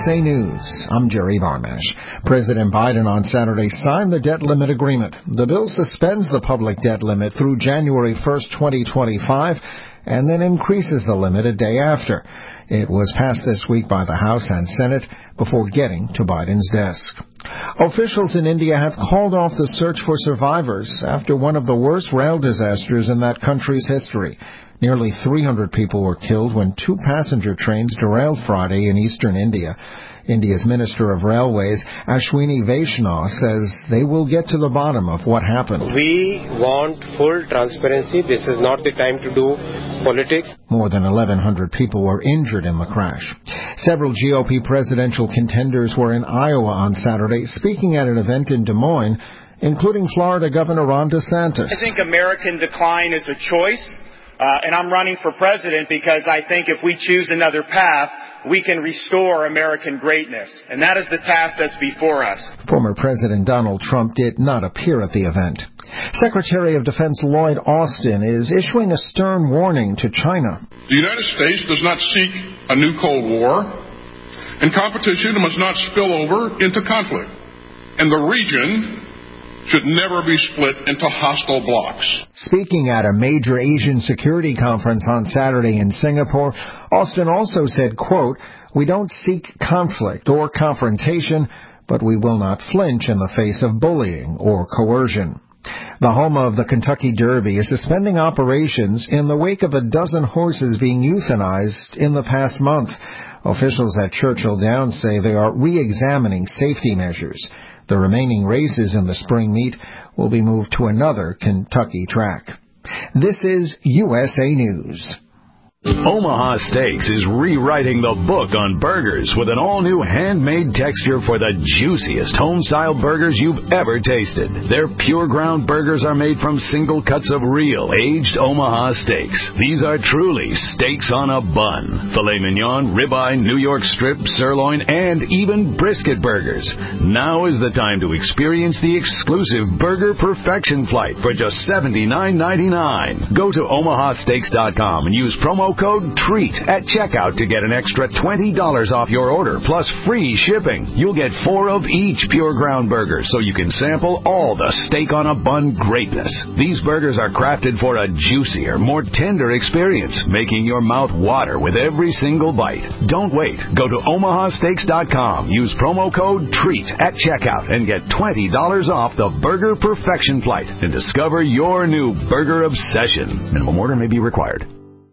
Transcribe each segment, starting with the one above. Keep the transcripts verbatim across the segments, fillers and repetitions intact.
A News, I'm Jerry Barmash. President Biden on Saturday signed the debt limit agreement. The bill suspends the public debt limit through January first, twenty twenty-five, and then increases the limit a day after. It was passed this week by the House and Senate before getting to Biden's desk. Officials in India have called off the search for survivors after one of the worst rail disasters in that country's history. Nearly three hundred people were killed when two passenger trains derailed Friday in eastern India. India's Minister of Railways, Ashwini Vaishnaw, says they will get to the bottom of what happened. We want full transparency. This is not the time to do politics. More than eleven hundred people were injured in the crash. Several G O P presidential contenders were in Iowa on Saturday, speaking at an event in Des Moines, including Florida Governor Ron DeSantis. I think American decline is a choice, uh, and I'm running for president because I think if we choose another path, we can restore American greatness. And that is the task that's before us. Former President Donald Trump did not appear at the event. Secretary of Defense Lloyd Austin is issuing a stern warning to China. The United States does not seek a new Cold War, and competition must not spill over into conflict. And the region should never be split into hostile blocs. Speaking at a major Asian security conference on Saturday in Singapore, Austin also said, quote, "We don't seek conflict or confrontation, but we will not flinch in the face of bullying or coercion." The home of the Kentucky Derby is suspending operations in the wake of a dozen horses being euthanized in the past month. Officials at Churchill Downs say they are re-examining safety measures. The remaining races in the spring meet will be moved to another Kentucky track. This is U S A News. Omaha Steaks is rewriting the book on burgers with an all-new handmade texture for the juiciest home-style burgers you've ever tasted. Their pure ground burgers are made from single cuts of real, aged Omaha steaks. These are truly steaks on a bun. Filet mignon, ribeye, New York strip, sirloin, and even brisket burgers. Now is the time to experience the exclusive Burger Perfection Flight for just seventy-nine ninety-nine. Go to omaha steaks dot com and use promo code TREAT at checkout to get an extra twenty dollars off your order, plus free shipping. You'll get four of each pure ground burger, so you can sample all the steak on a bun greatness. These burgers are crafted for a juicier, more tender experience, making your mouth water with every single bite. Don't wait. Go to omaha steaks dot com. Use promo code TREAT at checkout and get twenty dollars off the Burger Perfection Flight and discover your new burger obsession. Minimum order may be required.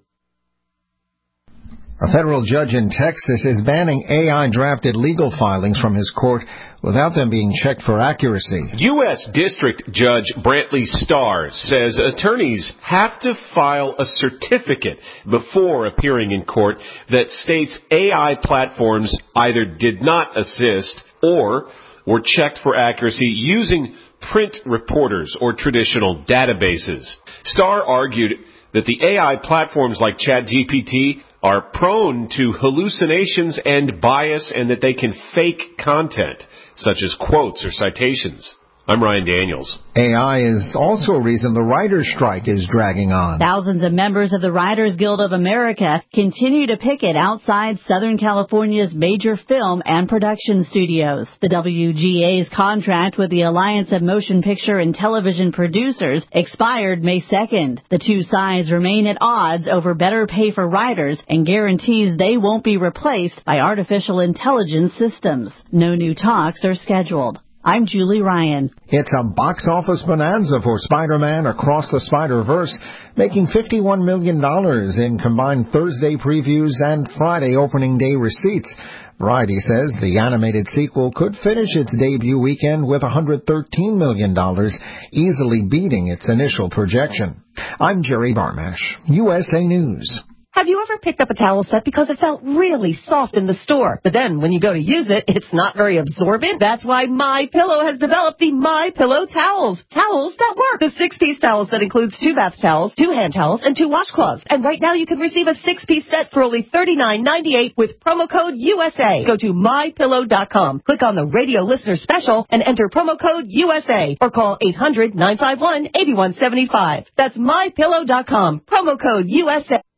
A federal judge in Texas is banning A I-drafted legal filings from his court without them being checked for accuracy. U S District Judge Brantley Starr says attorneys have to file a certificate before appearing in court that states A I platforms either did not assist or were checked for accuracy using print reporters or traditional databases. Starr argued that the A I platforms like ChatGPT are prone to hallucinations and bias, and that they can fake content, such as quotes or citations. I'm Ryan Daniels. A I is also a reason the writers' strike is dragging on. Thousands of members of the Writers Guild of America continue to picket outside Southern California's major film and production studios. The W G A's contract with the Alliance of Motion Picture and Television Producers expired May second. The two sides remain at odds over better pay for writers and guarantees they won't be replaced by artificial intelligence systems. No new talks are scheduled. I'm Julie Ryan. It's a box office bonanza for Spider-Man Across the Spider-Verse, making fifty-one million dollars in combined Thursday previews and Friday opening day receipts. Variety says the animated sequel could finish its debut weekend with one hundred thirteen million dollars, easily beating its initial projection. I'm Jerry Barmash, U S A News. Have you ever picked up a towel set because it felt really soft in the store, but then when you go to use it, it's not very absorbent? That's why MyPillow has developed the MyPillow towels. Towels that work. The six-piece towels that includes two bath towels, two hand towels, and two washcloths. And right now you can receive a six-piece set for only thirty-nine ninety-eight with promo code U S A. Go to my pillow dot com, click on the radio listener special, and enter promo code U S A, or call eight hundred nine five one eight one seven five. That's my pillow dot com, promo code U S A.